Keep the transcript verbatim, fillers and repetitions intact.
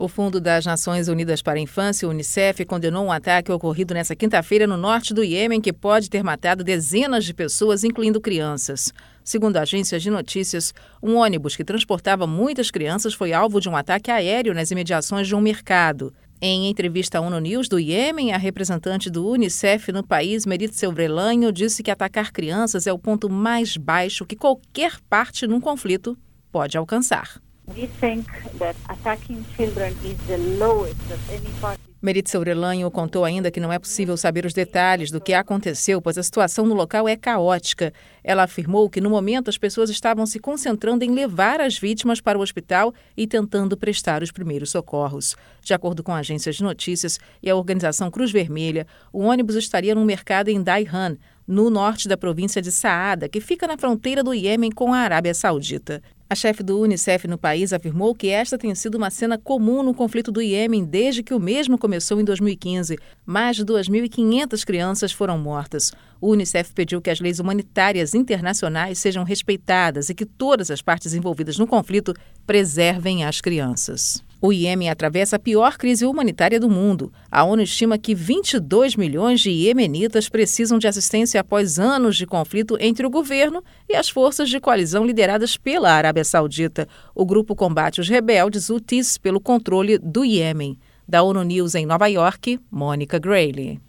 O Fundo das Nações Unidas para a Infância, o Unicef, condenou um ataque ocorrido nesta quinta-feira no norte do Iêmen que pode ter matado dezenas de pessoas, incluindo crianças. Segundo agências de notícias, um ônibus que transportava muitas crianças foi alvo de um ataque aéreo nas imediações de um mercado. Em entrevista à ONU News do Iêmen, a representante do Unicef no país, Merit Soubrelanho, disse que atacar crianças é o ponto mais baixo que qualquer parte num conflito pode alcançar. We think that attacking children is the lowest of any party. Merit Soubrelanho contou ainda que não é possível saber os detalhes do que aconteceu, pois a situação no local é caótica. Ela afirmou que, no momento, as pessoas estavam se concentrando em levar as vítimas para o hospital e tentando prestar os primeiros socorros. De acordo com agências de notícias e a organização Cruz Vermelha, o ônibus estaria num mercado em Daihan, no norte da província de Saada, que fica na fronteira do Iêmen com a Arábia Saudita. A chefe do Unicef no país afirmou que esta tem sido uma cena comum no conflito do Iêmen desde que o mesmo começou em dois mil e quinze. Mais de duas mil e quinhentas crianças foram mortas. O Unicef pediu que as leis humanitárias internacionais sejam respeitadas e que todas as partes envolvidas no conflito preservem as crianças. O Iêmen atravessa a pior crise humanitária do mundo. A ONU estima que vinte e dois milhões de iemenitas precisam de assistência após anos de conflito entre o governo e as forças de coalizão lideradas pela Arábia Saudita. O grupo combate os rebeldes Houthis pelo controle do Iêmen. Da ONU News em Nova York, Mônica Grayle.